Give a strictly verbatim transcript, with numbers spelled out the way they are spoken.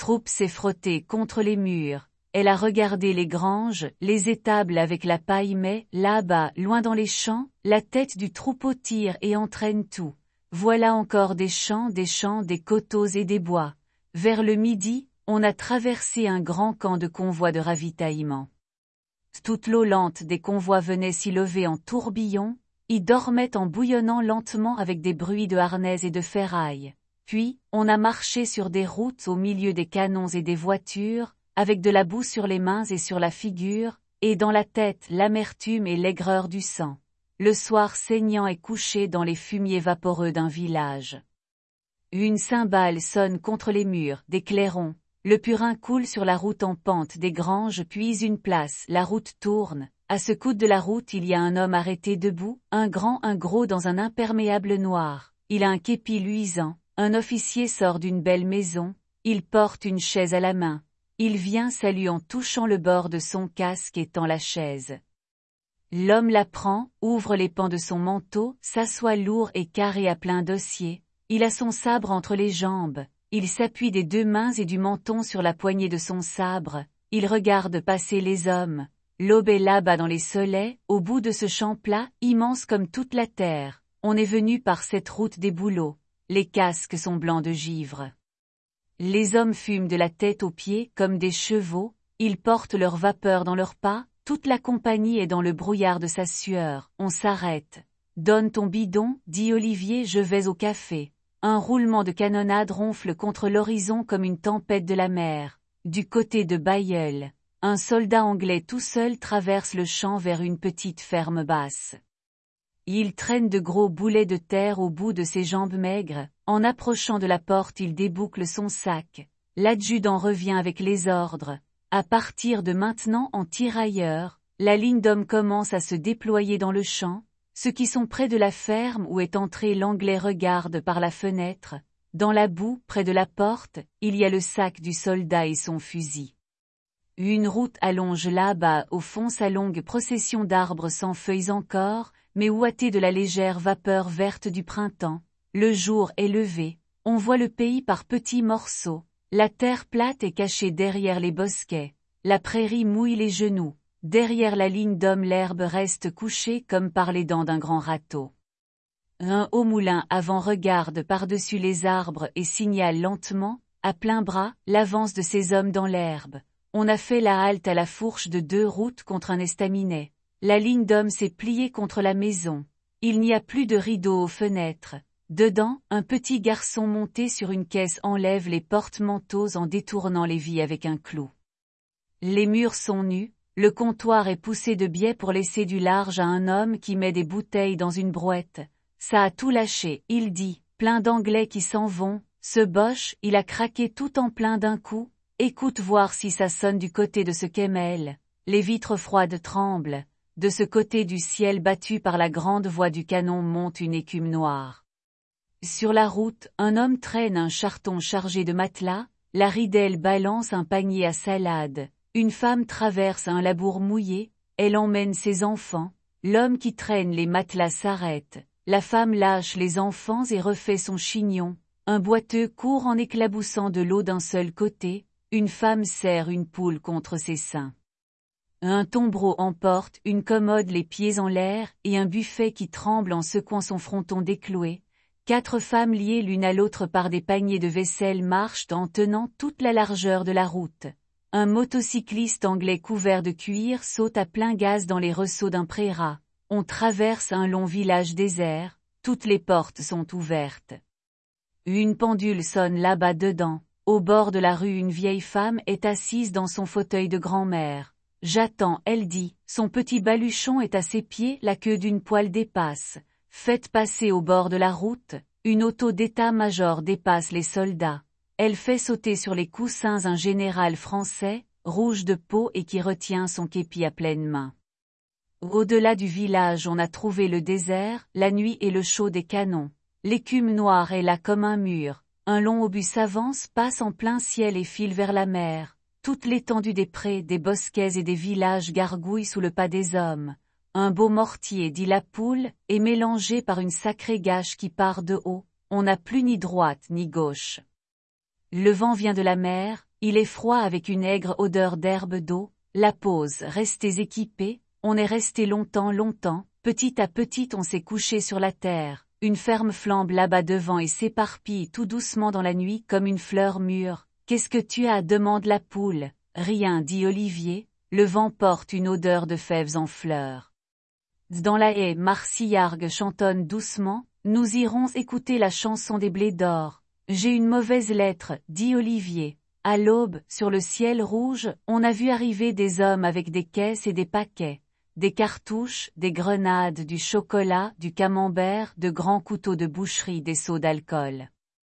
troupe s'est frottée contre les murs. Elle a regardé les granges, les étables avec la paille mais, là-bas, loin dans les champs, la tête du troupeau tire et entraîne tout. Voilà encore des champs, des champs, des coteaux et des bois. Vers le midi, on a traversé un grand camp de convois de ravitaillement. Toute l'eau lente des convois venait s'y lever en tourbillon, y dormait en bouillonnant lentement avec des bruits de harnais et de ferraille. Puis, on a marché sur des routes au milieu des canons et des voitures, avec de la boue sur les mains et sur la figure, et dans la tête l'amertume et l'aigreur du sang. Le soir saignant est couché dans les fumiers vaporeux d'un village. Une cymbale sonne contre les murs, des clairons, le purin coule sur la route en pente des granges puis une place, la route tourne, à ce coude de la route il y a un homme arrêté debout, un grand, un gros dans un imperméable noir, il a un képi luisant, un officier sort d'une belle maison, il porte une chaise à la main. Il vient salue en touchant le bord de son casque et tend la chaise. L'homme la prend, ouvre les pans de son manteau, s'assoit lourd et carré à plein dossier. Il a son sabre entre les jambes. Il s'appuie des deux mains et du menton sur la poignée de son sabre. Il regarde passer les hommes. L'aube est là-bas dans les soleils, au bout de ce champ plat, immense comme toute la terre. On est venu par cette route des bouleaux. Les casques sont blancs de givre. Les hommes fument de la tête aux pieds comme des chevaux, ils portent leur vapeur dans leurs pas, toute la compagnie est dans le brouillard de sa sueur, on s'arrête. Donne ton bidon, dit Olivier, je vais au café. Un roulement de canonnade ronfle contre l'horizon comme une tempête de la mer. Du côté de Bailleul, un soldat anglais tout seul traverse le champ vers une petite ferme basse. Il traîne de gros boulets de terre au bout de ses jambes maigres, en approchant de la porte il déboucle son sac. L'adjudant revient avec les ordres. À partir de maintenant en tirailleurs, la ligne d'hommes commence à se déployer dans le champ. Ceux qui sont près de la ferme où est entré l'anglais regardent par la fenêtre. Dans la boue, près de la porte, il y a le sac du soldat et son fusil. Une route allonge là-bas, au fond sa longue procession d'arbres sans feuilles encore, mais ouatée de la légère vapeur verte du printemps. Le jour est levé, on voit le pays par petits morceaux, la terre plate est cachée derrière les bosquets, la prairie mouille les genoux, derrière la ligne d'hommes l'herbe reste couchée comme par les dents d'un grand râteau. Un haut moulin avant regarde par-dessus les arbres et signale lentement, à plein bras, l'avance de ces hommes dans l'herbe. On a fait la halte à la fourche de deux routes contre un estaminet. La ligne d'hommes s'est pliée contre la maison. Il n'y a plus de rideaux aux fenêtres. Dedans, un petit garçon monté sur une caisse enlève les porte-manteaux en détournant les vis avec un clou. Les murs sont nus, le comptoir est poussé de biais pour laisser du large à un homme qui met des bouteilles dans une brouette. Ça a tout lâché, il dit, plein d'anglais qui s'en vont, ce Boche, il a craqué tout en plein d'un coup. Écoute voir si ça sonne du côté de ce Kemmel. Les vitres froides tremblent. De ce côté du ciel battu par la grande voix du canon monte une écume noire. Sur la route, un homme traîne un charton chargé de matelas, la ridelle balance un panier à salade, une femme traverse un labour mouillé, elle emmène ses enfants, l'homme qui traîne les matelas s'arrête, la femme lâche les enfants et refait son chignon, un boiteux court en éclaboussant de l'eau d'un seul côté, une femme serre une poule contre ses seins. Un tombereau emporte une commode les pieds en l'air et un buffet qui tremble en secouant son fronton décloué. Quatre femmes liées l'une à l'autre par des paniers de vaisselle marchent en tenant toute la largeur de la route. Un motocycliste anglais couvert de cuir saute à plein gaz dans les ressaut d'un prérat. On traverse un long village désert, toutes les portes sont ouvertes. Une pendule sonne là-bas dedans. Au bord de la rue une vieille femme est assise dans son fauteuil de grand-mère. J'attends, elle dit, son petit baluchon est à ses pieds, la queue d'une poêle dépasse. Faites passer au bord de la route, une auto d'état-major dépasse les soldats. Elle fait sauter sur les coussins un général français, rouge de peau et qui retient son képi à pleine main. Au-delà du village on a trouvé le désert, la nuit et le chaud des canons. L'écume noire est là comme un mur. Un long obus s'avance, passe en plein ciel et file vers la mer. Toute l'étendue des prés, des bosquets et des villages gargouille sous le pas des hommes. Un beau mortier, dit la poule, est mélangé par une sacrée gâche qui part de haut. On n'a plus ni droite ni gauche. Le vent vient de la mer, il est froid avec une aigre odeur d'herbe d'eau, la pause, restez équipés, on est resté longtemps longtemps, petit à petit on s'est couché sur la terre, une ferme flambe là-bas devant et s'éparpille tout doucement dans la nuit comme une fleur mûre. Qu'est-ce que tu as? demande la poule. Rien, dit Olivier, le vent porte une odeur de fèves en fleurs. Dans la haie, Marsillargues chantonne doucement, nous irons écouter la chanson des blés d'or. J'ai une mauvaise lettre, dit Olivier. À l'aube, sur le ciel rouge, on a vu arriver des hommes avec des caisses et des paquets, des cartouches, des grenades, du chocolat, du camembert, de grands couteaux de boucherie, des seaux d'alcool.